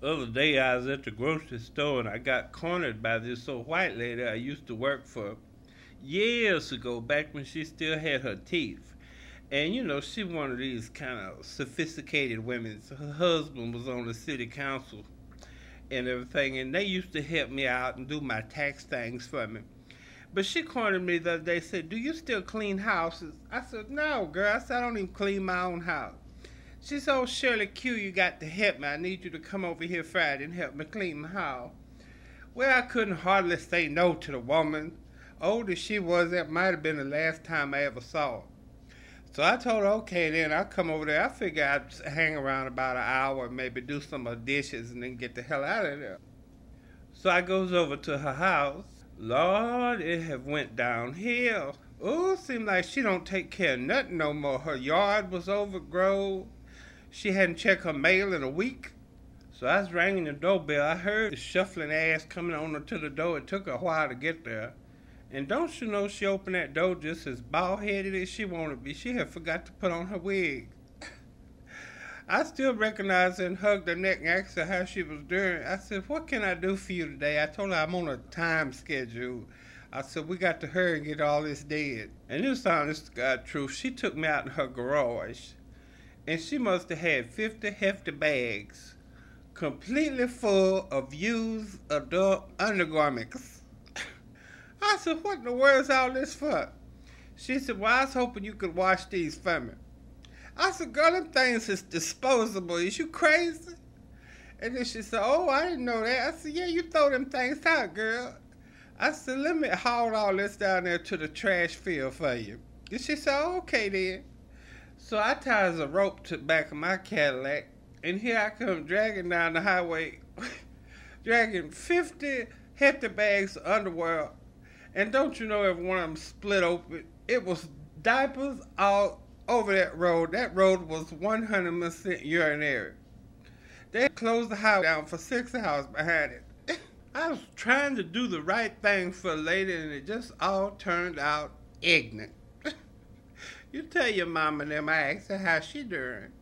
Other day I was at the grocery store and I got cornered by this old white lady I used to work for years ago, back when she still had her teeth. And she one of these kind of sophisticated women. So her husband was on the city council and everything, and they used to help me out and do my tax things for me. But she cornered me the other day, said, "Do you still clean houses?" I said, "No, girl." I said, "I don't even clean my own house." She said, "Oh, Shirley Q, you got to help me. I need you to come over here Friday and help me clean my house." Well, I couldn't hardly say no to the woman. Old as she was, that might have been the last time I ever saw her. So I told her, okay, then I'll come over there. I figure I'd hang around about an hour, maybe do some of the dishes, and then get the hell out of there. So I goes over to her house. Lord, it have went downhill. Oh, seemed like she don't take care of nothing no more. Her yard was overgrown. She hadn't checked her mail in a week. So I was ringing the doorbell. I heard the shuffling ass coming on to the door. It took her a while to get there. And don't you know she opened that door just as bald-headed as she wanted to be. She had forgot to put on her wig. I still recognized her and hugged her neck and asked her how she was doing. I said, "What can I do for you today?" I told her I'm on a time schedule. I said, "We got to hurry and get all this dead." And this honest to God truth, she took me out in her garage. And she must have had 50 hefty bags completely full of used adult undergarments. I said, "What in the world is all this for?" She said, "Well, I was hoping you could wash these for me." I said, "Girl, them things is disposable. Is you crazy?" And then she said, "Oh, I didn't know that." I said, "Yeah, you throw them things out, girl." I said, "Let me haul all this down there to the trash field for you." And she said, "Oh, okay then." So I ties a rope to the back of my Cadillac, and here I come dragging down the highway, dragging 50 hefty bags of underwear. And don't you know every one of them split open? It was diapers all over that road. That road was 100% urinary. They closed the highway down for 6 hours behind it. I was trying to do the right thing for a lady, and it just all turned out ignorant. You tell your mama and them I asked her how she doing.